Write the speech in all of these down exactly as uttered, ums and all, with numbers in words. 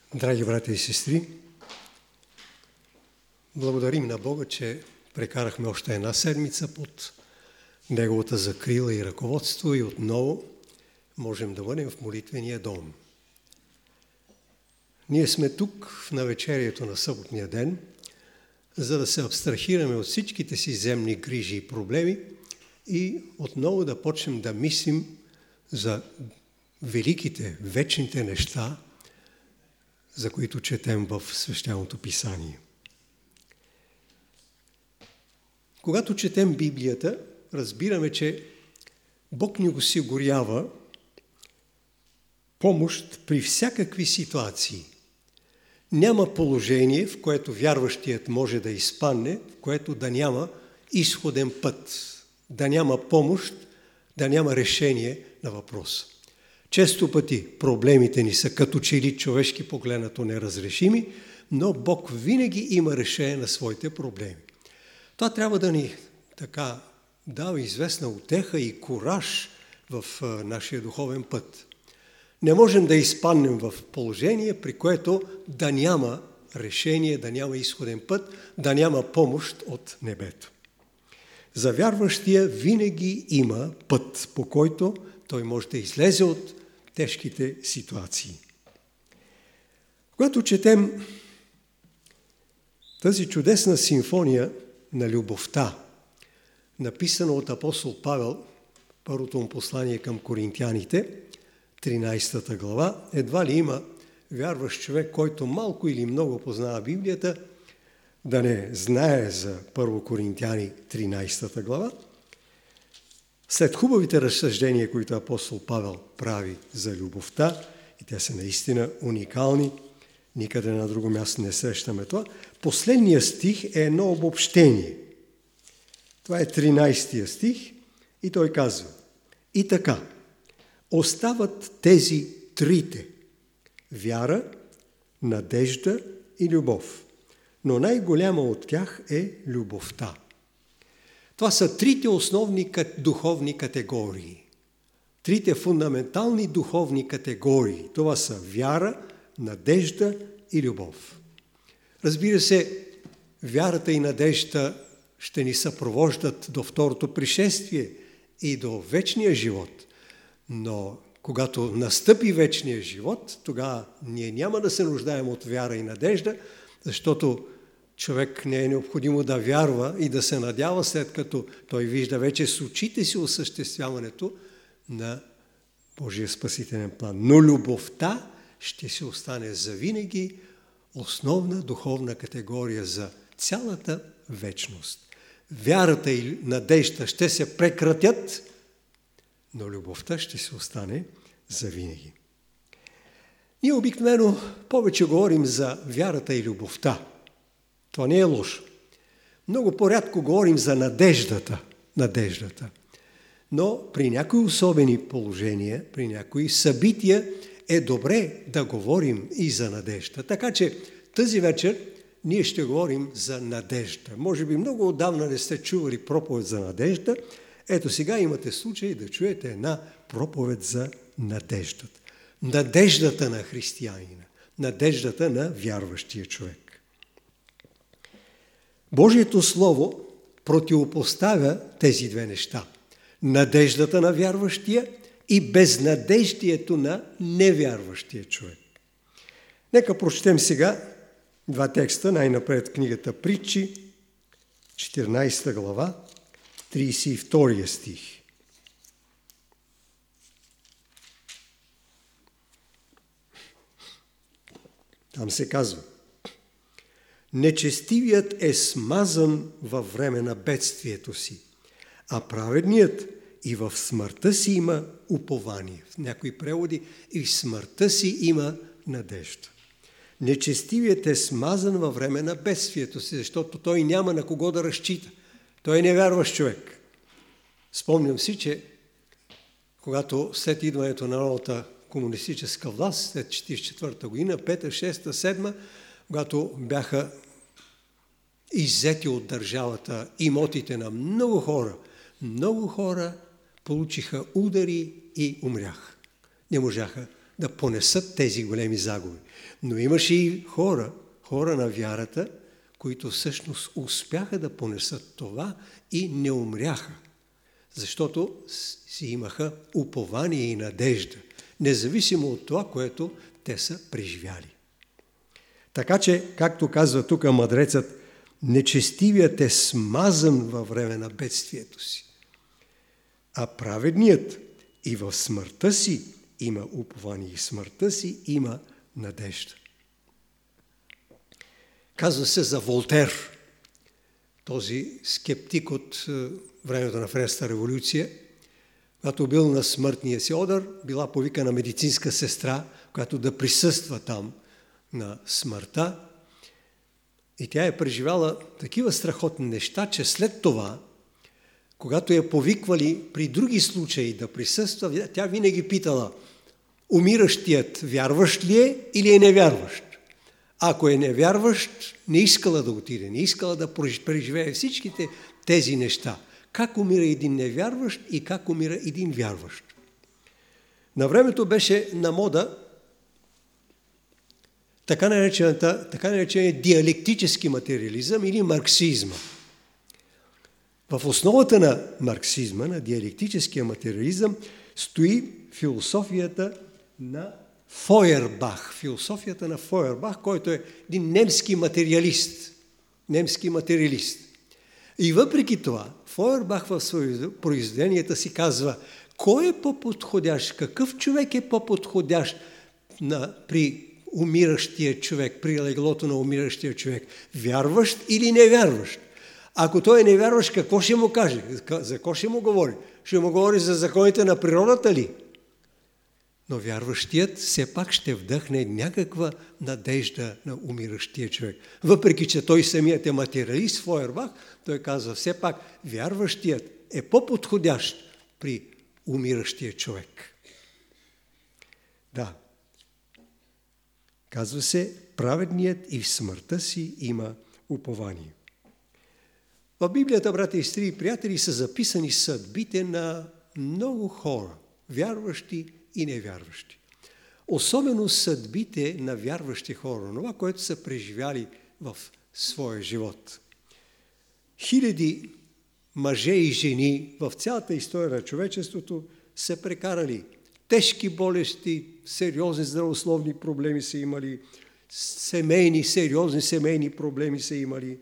Драги братя и сестри, благодарим на Бога, че прекарахме още една седмица под Неговата закрила и ръководство и отново можем да бъдем в молитвения дом. Ние сме тук в навечерието на съботния ден, за да се абстрахираме от всичките си земни грижи и проблеми и отново да почнем да мислим за великите, вечните неща, за които четем в Свещеното Писание. Когато четем Библията, разбираме, че Бог ни осигурява помощ при всякакви ситуации. Няма положение, в което вярващият може да изпадне, в което да няма изходен път, да няма помощ, да няма решение на въпроса. Често пъти проблемите ни са като че ли човешки погледнато неразрешими, но Бог винаги има решение на своите проблеми. Това трябва да ни така дава известна утеха и кураж в нашия духовен път. Не можем да изпаднем в положение, при което да няма решение, да няма изходен път, да няма помощ от небето. За вярващия винаги има път, по който той може да излезе от тежките ситуации. Когато четем тази чудесна симфония на любовта, написана от апостол Павел, първото му послание към коринтяните, тринадесета глава, едва ли има вярващ човек, който малко или много познава Библията, да не знае за първо Коринтяни тринадесета глава. След хубавите разсъждения, които апостол Павел прави за любовта, и те са наистина уникални, никъде на друго място не срещаме това, последният стих е едно обобщение. Това е тринадесетия стих и той казва: и така, остават тези трите – вяра, надежда и любов, но най-голяма от тях е любовта. Това са трите основни духовни категории. Трите фундаментални духовни категории. Това са вяра, надежда и любов. Разбира се, вярата и надежда ще ни съпровождат до второто пришествие и до вечния живот. Но когато настъпи вечния живот, тогава ние няма да се нуждаем от вяра и надежда, защото човек не е необходимо да вярва и да се надява, след като той вижда вече с очите си осъществяването на Божия спасителен план. Но любовта ще се остане завинаги основна духовна категория за цялата вечност. Вярата и надежда ще се прекратят, но любовта ще се остане завинаги. Ние обикновено повече говорим за вярата и любовта. Това не е лошо. Много по-рядко говорим за надеждата. надеждата. Но при някои особени положения, при някои събития е добре да говорим и за надежда. Така че тази вечер ние ще говорим за надежда. Може би много отдавна не сте чували проповед за надежда. Ето сега имате случай да чуете една проповед за надеждата. Надеждата на християнина. Надеждата на вярващия човек. Божието Слово противопоставя тези две неща. Надеждата на вярващия и безнадеждието на невярващия човек. Нека прочетем сега два текста, най-напред книгата Притчи, четиринадесета глава, тридесет и втори стих. Там се казва: нечестивият е смазан във време на бедствието си, а праведният и в смъртта си има упование. В някои преводи и в смъртта си има надежда. Нечестивият е смазан във време на бедствието си, защото той няма на кого да разчита. Той е невярващ човек. Спомням си, че когато след идването на новата комунистическа власт, след четиридесет и четвърта година, пета, шеста, седма, когато бяха иззети от държавата имотите на много хора, много хора получиха удари и умряха. Не можаха да понесат тези големи загуби. Но имаше и хора, хора на вярата, които всъщност успяха да понесат това и не умряха, защото си имаха упование и надежда, независимо от това, което те са преживяли. Така че, както казва тук мъдрецът, нечестивият е смазан във време на бедствието си, а праведният и в смъртта си има упование, и в смъртта си има надежда. Казва се за Волтер, този скептик от времето на Френската революция, когато бил на смъртния си одър, била повикана медицинска сестра, която да присъства там на смъртта. И тя е преживяла такива страхотни неща, че след това, когато я повиквали при други случаи да присъства, тя винаги питала: умиращият вярващ ли е или е невярващ? Ако е невярващ, не искала да отиде, не искала да преживее всичките тези неща. Как умира един невярващ и как умира един вярващ. На времето беше на мода така наречената, така наречения диалектически материализъм или марксизма. В основата на марксизма, на диалектическия материализъм, стои философията на Фойербах. Философията на Фойербах, който е един немски материалист. Немски материалист. И въпреки това, Фойербах в произведенията си казва: кой е по-подходящ, какъв човек е по-подходящ на, при умиращия човек, при леглото на умиращия човек? Вярващ или невярващ? Ако той е невярващ, какво ще му каже? За какво ще му говори? Ще му говори за законите на природата ли? Но вярващият все пак ще вдъхне някаква надежда на умиращия човек. Въпреки че той самият е материалист, Фойербах, той казва: все пак вярващият е по-подходящ при умиращия човек. Да. Казва се: праведният и в смъртта си има упование. В Библията, брати и сестри и приятели, са записани съдбите на много хора, вярващи и невярващи. Особено съдбите на вярващи хора, това, което са преживяли в своя живот. Хиляди мъже и жени в цялата история на човечеството са прекарали тежки болести, сериозни здравословни проблеми са имали, семейни, сериозни семейни проблеми са имали,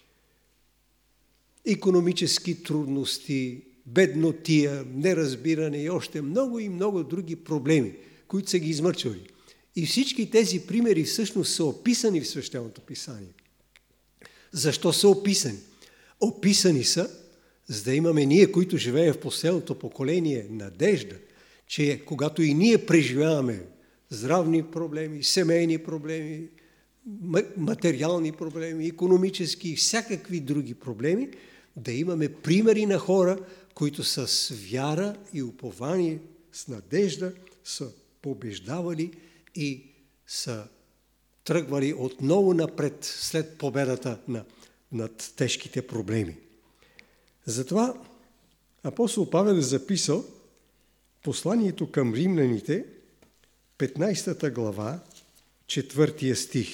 икономически трудности, беднотия, неразбиране и още много и много други проблеми, които са ги измърчвали. И всички тези примери всъщност са описани в Свещеното писание. Защо са описани? Описани са, за да имаме ние, които живеем в последното поколение, надежда, че когато и ние преживяваме здравни проблеми, семейни проблеми, материални проблеми, икономически и всякакви други проблеми, да имаме примери на хора, които с вяра и упование, с надежда са побеждавали и са тръгвали отново напред след победата на, над тежките проблеми. Затова апостол Павел е записал посланието към римляните, петнайсета глава, четвъртия стих.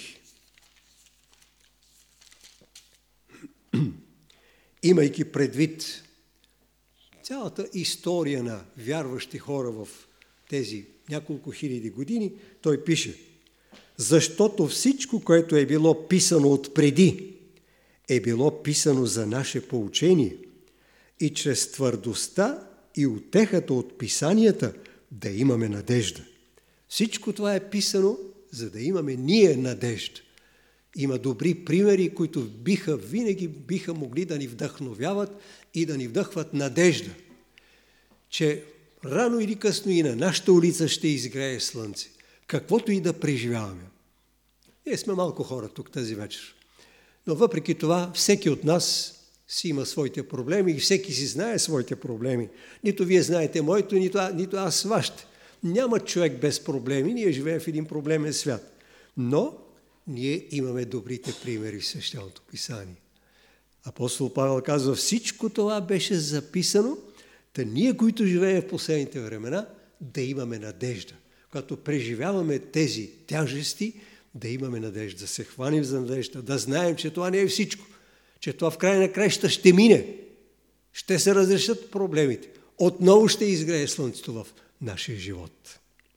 Имайки предвид цялата история на вярващи хора в тези няколко хиляди години, той пише: защото всичко, което е било писано отпреди, е било писано за наше поучение и чрез твърдостта и утехата от писанията да имаме надежда. Всичко това е писано, за да имаме ние надежда. Има добри примери, които биха, винаги биха могли да ни вдъхновяват и да ни вдъхват надежда, че рано или късно и на нашата улица ще изгрее слънце, каквото и да преживяваме. Ние сме малко хора тук тази вечер, но въпреки това всеки от нас си има своите проблеми и всеки си знае своите проблеми. Нито вие знаете моето, нито, а, нито аз вашите. Няма човек без проблеми, ние живеем в един проблемен свят. Но ние имаме добрите примери в Свещеното писание. Апостол Павел казва: всичко това беше записано, та ние, които живеем в последните времена, да имаме надежда. когато преживяваме тези тяжести, да имаме надежда, да се хванем за надежда, да знаем, че това не е всичко, че това в край на краища ще мине, ще се разрешат проблемите, отново ще изгрее слънцето в нашия живот.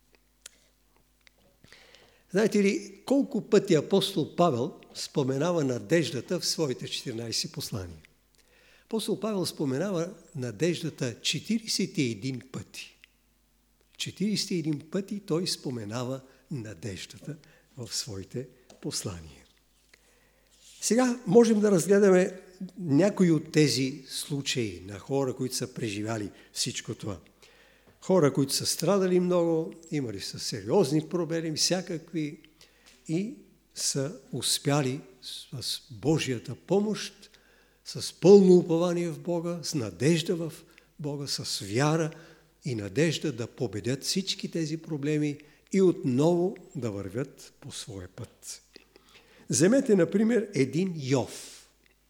Знаете ли, колко пъти апостол Павел споменава надеждата в своите четиринайсет послания? Апостол Павел споменава надеждата четирийсет и един пъти. четирийсет и един пъти той споменава надеждата в своите послания. Сега можем да разгледаме някои от тези случаи на хора, които са преживяли всичко това. Хора, които са страдали много, имали са сериозни проблеми, всякакви, и са успяли с Божията помощ, с пълно упование в Бога, с надежда в Бога, с вяра и надежда да победят всички тези проблеми и отново да вървят по своя път. Вземете, например, един Йов.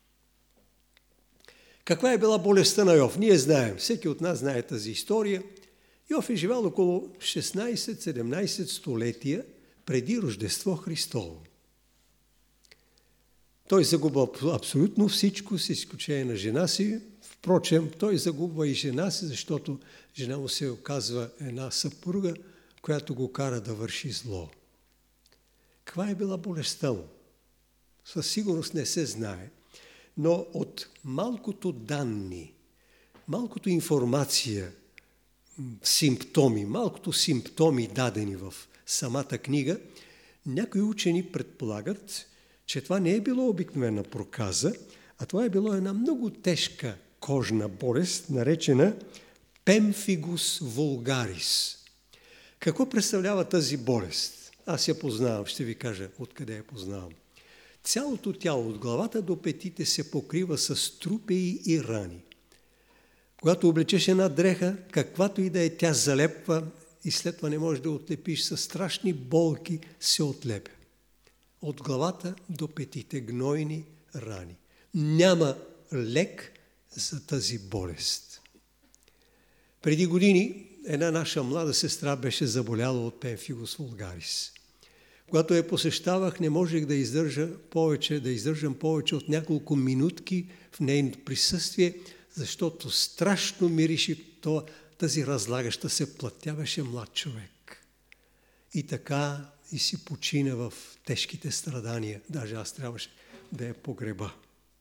Каква е била болестта на Йов? Ние знаем, всеки от нас знае тази история. Йов е живял около шестнайсет-седемнайсет столетия преди Рождество Христово. Той загубва абсолютно всичко, с изключение на жена си. Впрочем, той загубва и жена си, защото жена му се оказва една съпруга, която го кара да върши зло. Каква е била болестта му? Със сигурност не се знае, но от малкото данни, малкото информация, симптоми, малкото симптоми дадени в самата книга, някои учени предполагат, че това не е било обикновена проказа, а това е било една много тежка кожна болест, наречена пемфигус вулгарис. Какво представлява тази болест? Аз я познавам, ще ви кажа откъде я познавам. Цялото тяло от главата до петите се покрива с трупеи и рани. Когато облечеш една дреха, каквато и да е, тя залепва и след това не можеш да отлепиш, със страшни болки се отлепя. От главата до петите гнойни рани. Няма лек за тази болест. Преди години една наша млада сестра беше заболяла от пемфигус вулгарис. Когато я посещавах, не можех да издържа повече, да издържам повече от няколко минутки в нейното присъствие, защото страшно мирише това, тази разлагаща се плът. Тя беше млад човек. И така и си почина в тежките страдания. Даже аз трябваше да я погреба.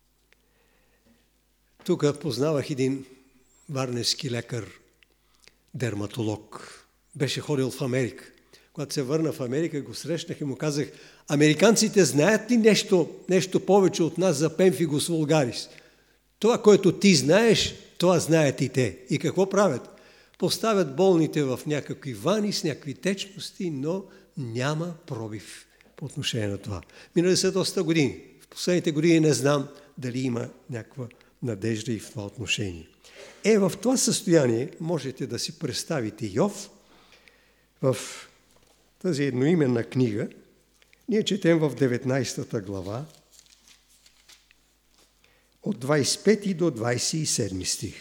Тук познавах един варненски лекар, дерматолог. Беше ходил в Америка. Когато се върна в Америка, го срещнах и му казах: американците знаят ли нещо, нещо повече от нас за пемфигус вулгарис? Това, което ти знаеш, това знаят и те. И какво правят? Поставят болните в някакви вани с някакви течности, но няма пробив по отношение на това. Минали са доста години. В последните години не знам дали има някаква надежда и в това отношение. Е, в това състояние можете да си представите Йов. В тази едноименна книга ние четем в деветнайсета глава от двайсет и пети до двайсет и седми стих.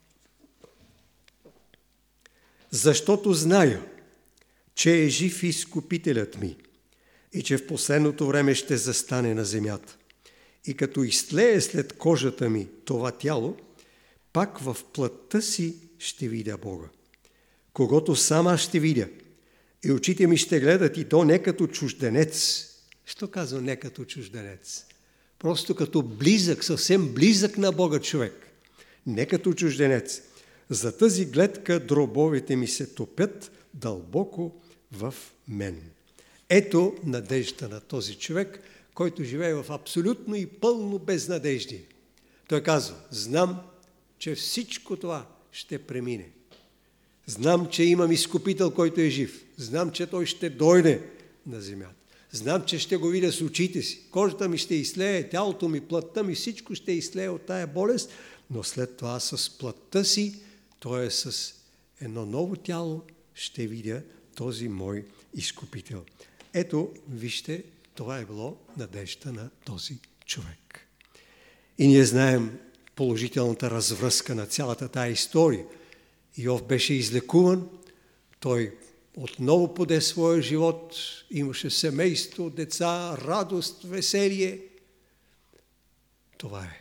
Защото зная, че е жив изкупителят ми и че в последното време ще застане на земята. И като изтлее след кожата ми това тяло, пак в плътта си ще видя Бога, когото сам аз ще видя. И очите ми ще гледат, и то не като чужденец. Що казва не като чужденец? Просто като близък, съвсем близък на Бога човек. Не като чужденец. За тази гледка дробовете ми се топят дълбоко в мен. Ето надеждата на този човек, който живее в абсолютно и пълно безнадеждие. Той казва: знам, че всичко това ще премине. Знам, че имам изкупител, който е жив. Знам, че той ще дойде на земята. Знам, че ще го видя с очите си. Кожата ми ще излее, тялото ми, плътта ми, всичко ще излее от тая болест, но след това с плътта си, т.е. с едно ново тяло, ще видя този мой изкупител. Ето, вижте, това е било надежда на този човек. И ние знаем положителната развръзка на цялата тая история. Йов беше излекуван, той отново поде своя живот, имаше семейство, деца, радост, веселие. Това е.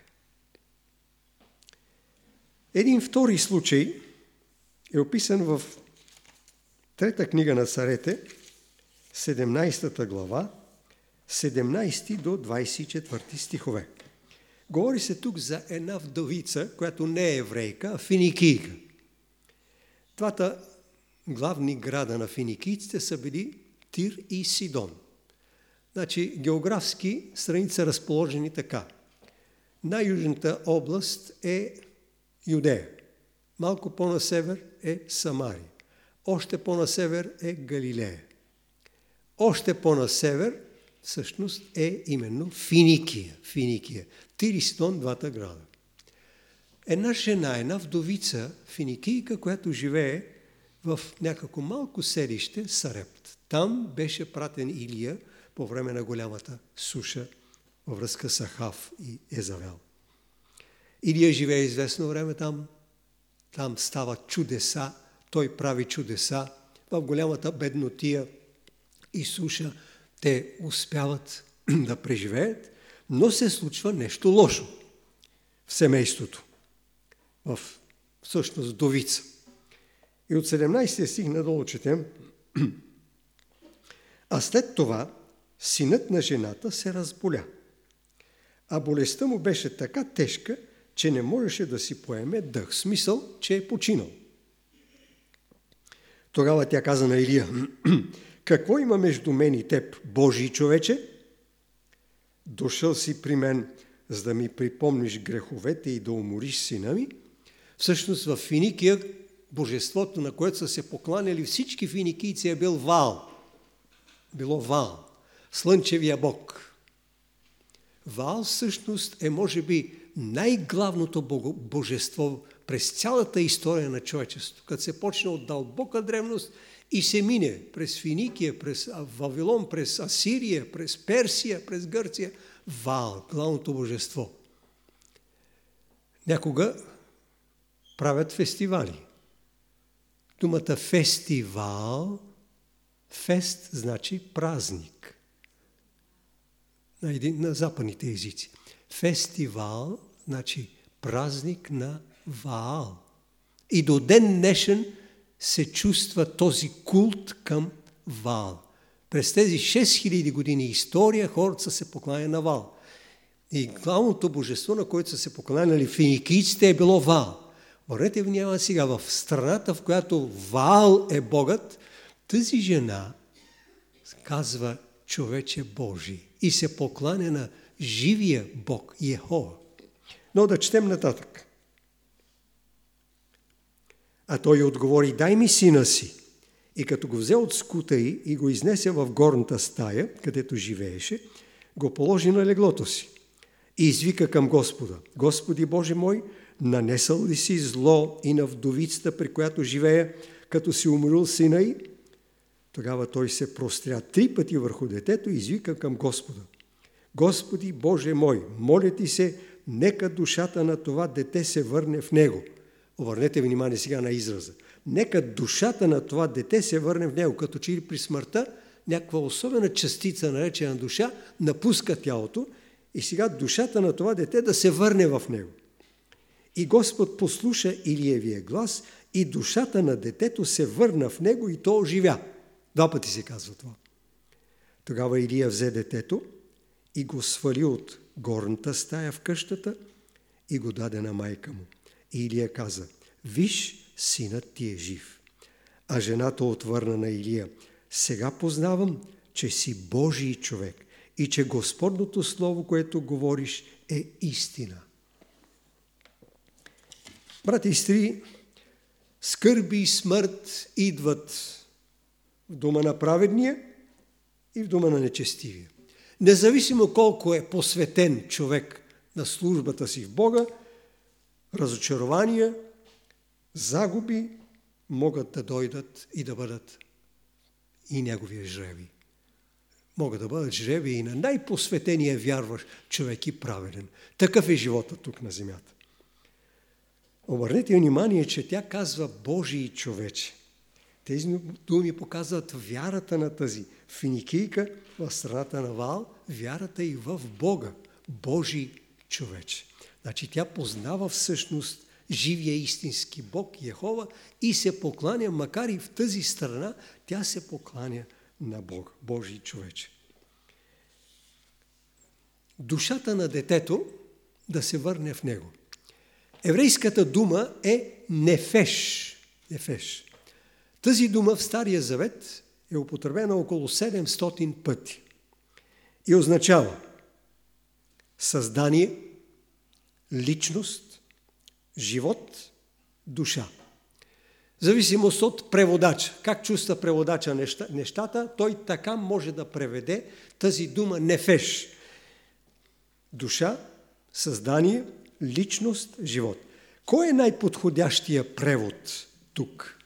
Един втори случай е описан в трета книга на царете, седемнайсета глава, седемнайсти до двайсет и четвърти стихове. Говори се тук за една вдовица, която не е еврейка, а финикийка. Двата главни града на финикийците са били Тир и Сидон. Значи, географски страните са разположени така. Най-южната област е Юдея. Малко по-на север е Самария. Още по-на север е Галилея. Още по-на север всъщност е именно Финикия. Финикия. Тир и Сидон, двата града. Една жена, една вдовица, финикийка, която живее в някакво малко селище Сарепт. Там беше пратен Илия по време на голямата суша във връзка с Ахав и Езавел. Илия живее известно време там. Там стават чудеса. Той прави чудеса. В голямата беднотия и суша те успяват да преживеят, но се случва нещо лошо в семейството, в всъщност вдовица. И от седемнайсети стих надолу четем: а след това синът на жената се разболя, а болестта му беше така тежка, че не можеше да си поеме дъх, смисъл, че е починал. Тогава тя каза на Илия: какво има между мен и теб, Божий човече? Дошъл си при мен, за да ми припомниш греховете и да умориш сина ми? Всъщност в Финикия божеството, на което са се покланяли всички финикийци, е бил Ваал. Било Ваал, слънчевия бог. Ваал всъщност е, може би, най-главното божество през цялата история на човечеството, като се почне от дълбока древност и се мине през Финикия, през Вавилон, през Асирия, през Персия, през Гърция. Ваал, главното божество. Някога правят фестивали. Думата фестивал, фест значи празник. На, един, на западните езици. Фестивал значи празник на Ваал. И до ден днешен се чувства този култ към Ваал. През тези шест хиляди години история хората са се покланяли на Ваал. И главното божество, на което са се покланяли финикийците, е било Ваал. Обърнете внимание сега, в страната, в която Ваал е богът, тази жена казва човече Божий и се покланя на живия Бог, Йехова. Но да четем нататък. А той отговори: дай ми сина си. И като го взе от скута й и го изнесе в горната стая, където живееше, го положи на леглото си и извика към Господа: Господи Боже мой, нанесъл ли си зло и на вдовицата, при която живее, като си уморил сина й? Тогава той се простря три пъти върху детето и извика към Господа: Господи Боже мой, моля ти се, нека душата на това дете се върне в него. Обърнете внимание сега на израза. Нека душата на това дете се върне в него, като че ли при смъртта някаква особена частица, наречена душа, напуска тялото и сега душата на това дете да се върне в него. И Господ послуша Илиевия глас и душата на детето се върна в него и то оживя. Два пъти се казва това. Тогава Илия взе детето и го свали от горната стая в къщата и го даде на майка му. И Илия каза: виж, синът ти е жив. А жената отвърна на Илия: сега познавам, че си Божий човек и че Господното слово, което говориш, е истина. Брати и сестри, скърби и смърт идват в дома на праведния и в дома на нечестивия. Независимо колко е посветен човек на службата си в Бога, разочарования, загуби могат да дойдат и да бъдат и неговия жреби. Могат да бъдат жреби и на най-посветения вярващ човек и праведен. Такъв е живота тук на земята. Обърнете внимание, че тя казва Божий човече. Тези думи показват вярата на тази финикийка в страната на Ваал, вярата и в Бога, Божий човече. Значи тя познава всъщност живия истински Бог, Йехова, и се покланя, макар и в тази страна, тя се покланя на Бога, Божий човече. Душата на детето да се върне в него. Еврейската дума е нефеш. Нефеш. Тази дума в Стария Завет е употребена около седемстотин пъти и означава създание, личност, живот, душа. В зависимост от преводача. Как чувства преводача неща, нещата, той така може да преведе тази дума нефеш. Душа, създание, личност, живот. Кой е най-подходящия превод тук?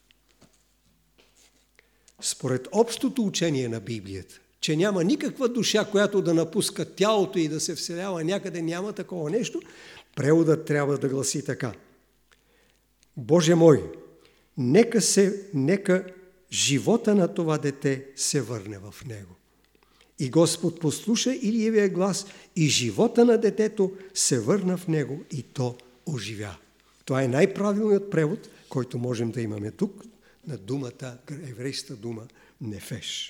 Според общото учение на Библията, че няма никаква душа, която да напуска тялото и да се вселява някъде, няма такова нещо, преводът трябва да гласи така. Боже мой, нека, се, нека живота на това дете се върне в него. И Господ послуша Илиевия глас и живота на детето се върна в него и то оживя. Това е най-правилният превод, който можем да имаме тук на думата, еврейската дума нефеш.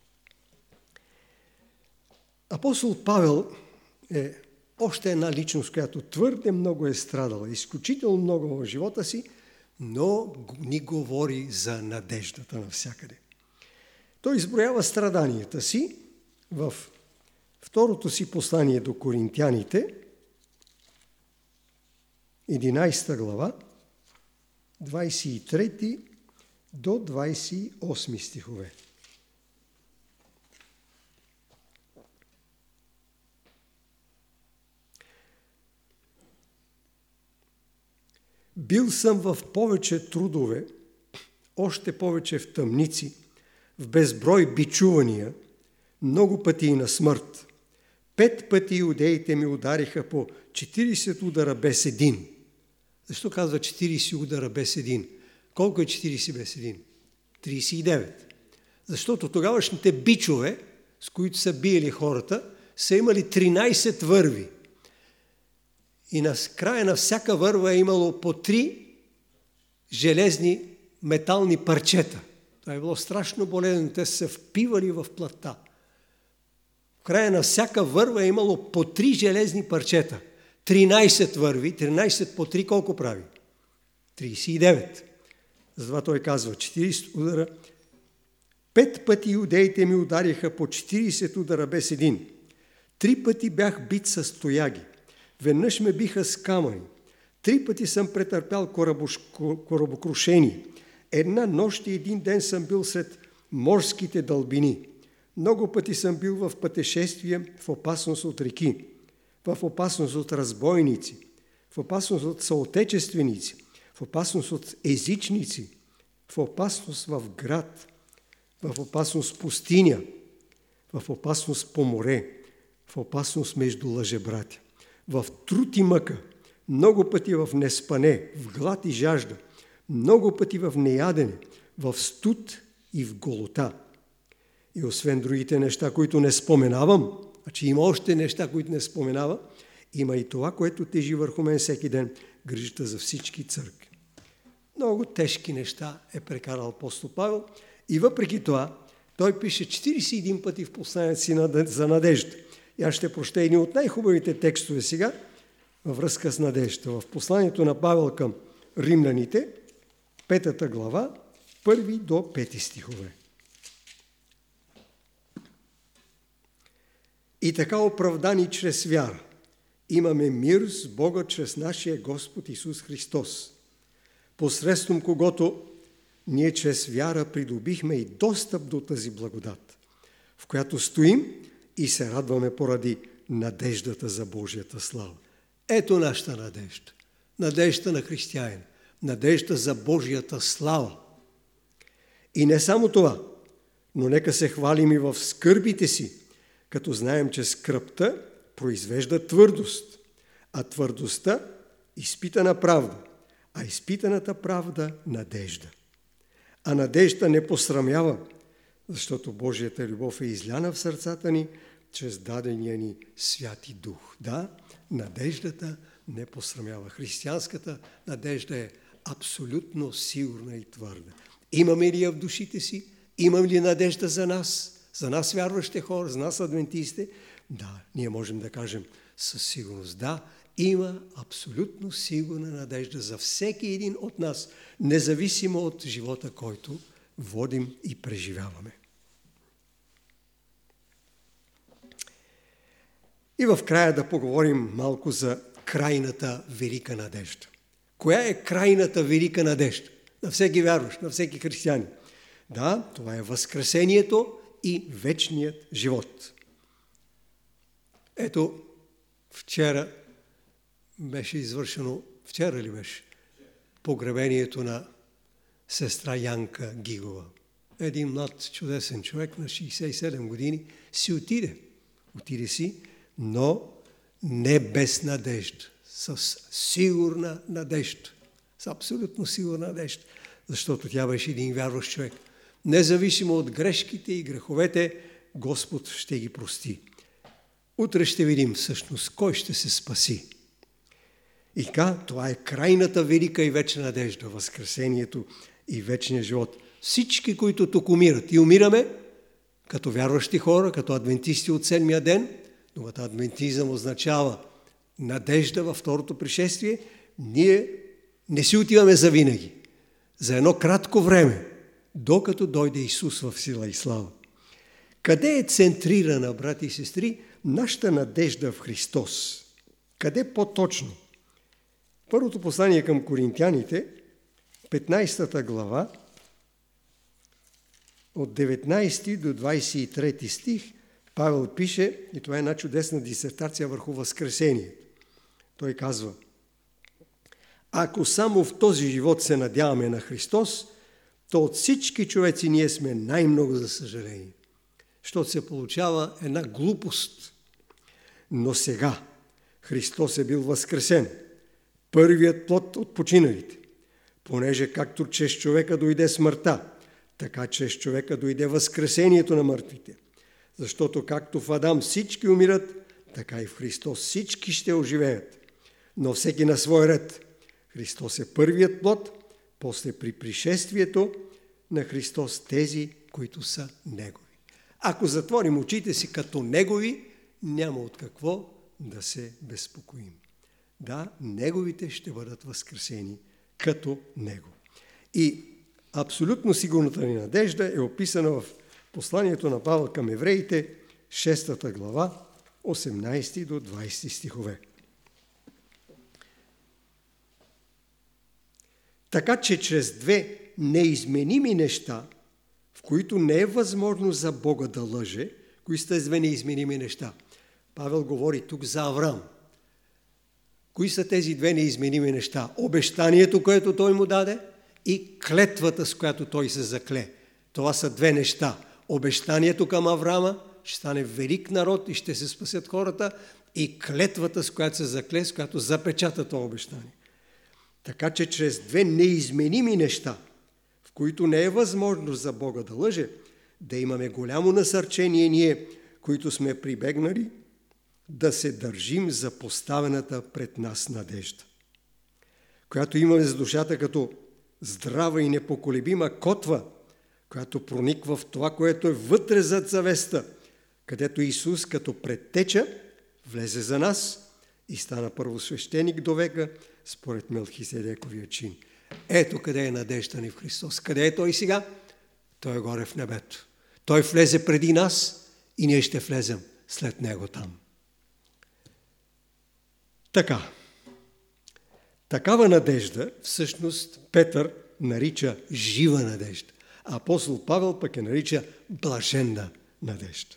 Апостол Павел е още една личност, която твърде много е страдала, изключително много в живота си, но ни говори за надеждата навсякъде. Той изброява страданията си в второто си послание до Коринтяните, единадесета глава, двадесет и трети до двадесет и осми стихове. Бил съм в повече трудове, още повече в тъмници, в безброй бичувания, много пъти и на смърт. Пет пъти иудеите ми удариха по четиридесет удара без един. Защо казва четиридесет удара без един? Колко е четиридесет без един? тридесет и девет. Защото тогавашните бичове, с които са биели хората, са имали тринадесет върви. И на края на всяка върва е имало по три железни метални парчета. Това е било страшно болезнено. Те са се впивали в плътта. В края на всяка върва е имало по три железни парчета. тринадесет върви, тринадесет по три колко прави? тридесет и девет. Затова той казва четиридесет удара. Пет пъти иудеите ми удариха по четиридесет удара без един. Три пъти бях бит с тояги. Веднъж ме биха с камъни. Три пъти съм претърпял корабокрушение. Една нощ и един ден съм бил сред морските дълбини. Много пъти съм бил в пътешествие в опасност от реки, в опасност от разбойници, в опасност от съотечественици, в опасност от езичници, в опасност в град, в опасност в пустиня, в опасност по море, в опасност между лъжебратя, в труд и мъка, много пъти в неспане, в глад и жажда, много пъти в неядене, в студ и в голота. И освен другите неща, които не споменавам, а че има още неща, които не споменава, има и това, което тежи върху мен всеки ден, грижата за всички църкви. Много тежки неща е прекарал апостол Павел и въпреки това той пише четиридесет и един пъти в посланието си за надежда. И аз ще прочета един от най-хубавите текстове сега във връзка с надежда. В посланието на Павел към римляните, петата глава, първи до пети стихове. И така оправдани чрез вяра, имаме мир с Бога чрез нашия Господ Исус Христос, посредством когото ние чрез вяра придобихме и достъп до тази благодат, в която стоим и се радваме поради надеждата за Божията слава. Ето нашата надежда. Надежда на християнин. Надежда за Божията слава. И не само това, но нека се хвалим и в скърбите си, като знаем, че скръбта произвежда твърдост, а твърдостта изпитана правда, а изпитаната правда надежда. А надежда не посрамява, защото Божията любов е изляна в сърцата ни чрез дадения ни Святи Дух. Да, надеждата не посрамява. Християнската надежда е абсолютно сигурна и твърда. Имаме ли я в душите си? Имам ли надежда за нас? За нас вярващите хора, за нас адвентистите? Да, ние можем да кажем със сигурност. Да, има абсолютно сигурна надежда за всеки един от нас, независимо от живота, който водим и преживяваме. И в края да поговорим малко за крайната велика надежда. Коя е крайната велика надежда на всеки вярващ, на всеки християнин? Да, това е възкресението и вечният живот. Ето, вчера беше извършено, вчера ли беше, погребението на сестра Янка Гигова. Един млад чудесен човек на шейсет и седем години си отиде. Отиде си, но не без надежда, с сигурна надежда, с абсолютно сигурна надежда, защото тя беше един вярващ човек. Независимо от грешките и греховете, Господ ще ги прости. Утре ще видим всъщност кой ще се спаси. И така, това е крайната велика и вечна надежда, възкресението и вечния живот. Всички, които тук умират и умираме, като вярващи хора, като адвентисти от седмия ден, думата адвентизъм означава надежда във второто пришествие, ние не си отиваме за винаги, за едно кратко време, докато дойде Исус в сила и слава. Къде е центрирана, брати и сестри, нашата надежда в Христос? Къде по-точно? Първото послание към Коринтяните, петнайсета глава, от деветнайсети до двайсет и трети стих, Павел пише, и това е една чудесна дисертация върху възкресение. Той казва: ако само в този живот се надяваме на Христос, то от всички човеци ние сме най-много за съжаление. Защото се получава една глупост. Но сега Христос е бил възкресен, първият плод от починалите, понеже както чрез човека дойде смъртта, така чрез човека дойде възкресението на мъртвите. Защото както в Адам всички умират, така и в Христос всички ще оживеят. Но всеки на свой ред. Христос е първият плод, после при пришествието на Христос тези, които са Негови. Ако затворим очите си като Негови, няма от какво да се безпокоим. Да, Неговите ще бъдат възкресени като Него. И абсолютно сигурната ни надежда е описана в посланието на Павел към евреите, шеста глава, осемнайсети до двайсети стихове. Така че чрез две неизменими неща, в които не е възможно за Бога да лъже, кои са тези две неизменими неща? Павел говори тук за Авраам. Кои са тези две неизменими неща? Обещанието, което той му даде, и клетвата, с която той се закле. Това са две неща. Обещанието към Авраама, ще стане велик народ и ще се спасят хората, и клетвата, с която се закле, с която запечата това обещание. Така че чрез две неизменими неща, в които не е възможно за Бога да лъже, да имаме голямо насърчение ние, които сме прибегнали, да се държим за поставената пред нас надежда, която имаме за душата като здрава и непоколебима котва, която прониква в това, което е вътре зад завеста, където Исус като предтеча влезе за нас и стана първосвещеник до века според Мелхиседековия чин. Ето къде е надежда ни в Христос. Къде е Той сега? Той е горе в небето. Той влезе преди нас и ние ще влезем след Него там. Така. Такава надежда всъщност Петър нарича жива надежда. А апостол Павел пък я нарича блаженна надежда.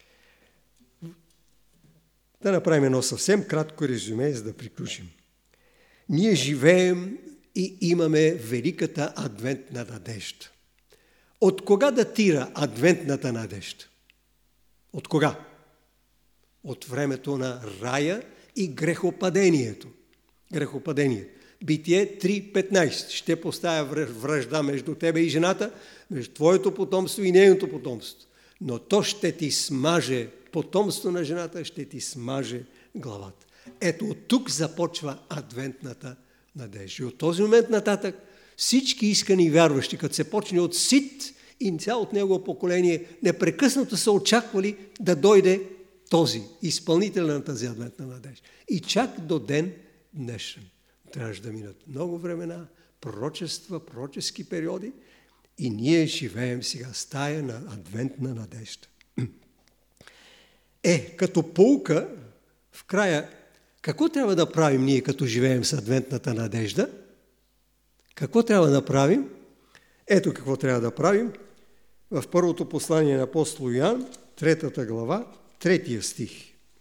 Да направим едно съвсем кратко резюме, за да приключим. Ние живеем и имаме великата адвентна надежда. От кога датира адвентната надежда? От кога? От времето на рая и грехопадението. Грехопадението. Битие три петнайсет. Ще поставя вражда между тебе и жената, между твоето потомство и нейното потомство. Но то ще ти смаже, потомство на жената ще ти смаже главата. Ето от тук започва адвентната надежда. И от този момент нататък всички искани вярващи, като се почне от Сит и цялото негово поколение, непрекъснато са очаквали да дойде този, изпълнител на тази адвентна надежда. И чак до ден днешен. Трябваше да минат много времена, пророчества, пророчески периоди и ние живеем сега с тая на адвентна надежда. Е, като поука, в края, какво трябва да правим ние, като живеем с адвентната надежда? Какво трябва да правим? Ето какво трябва да правим. В първото послание на апостол Йоан, третата глава, третия стих.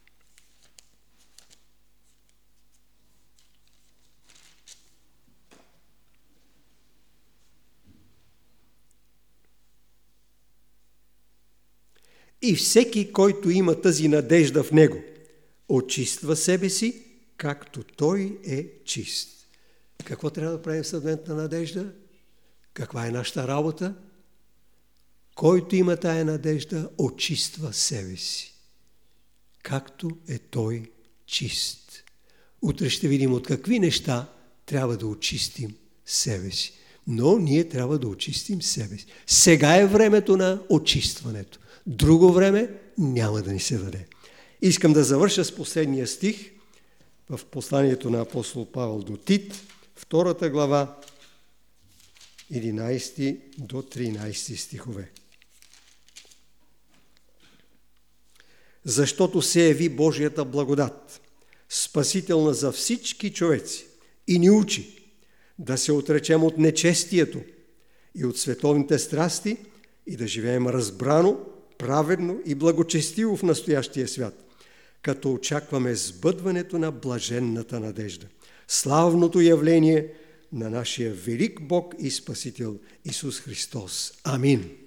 И всеки, който има тази надежда в него, очиства себе си, както той е чист. Какво трябва да правим с адвентна надежда? Каква е нашата работа? Който има тая надежда, очиства себе си, както е той чист. Утре ще видим от какви неща трябва да очистим себе си. Но ние трябва да очистим себе си. Сега е времето на очистването. Друго време няма да ни се даде. Искам да завърша с последния стих в посланието на апостол Павел до Тит, втората глава, единайсети до тринайсети стихове. Защото се яви Божията благодат, спасителна за всички човеци, и ни учи да се отречем от нечестието и от световните страсти и да живеем разбрано, праведно и благочестиво в настоящия свят, като очакваме сбъдването на блаженната надежда, славното явление на нашия велик Бог и Спасител Исус Христос. Амин.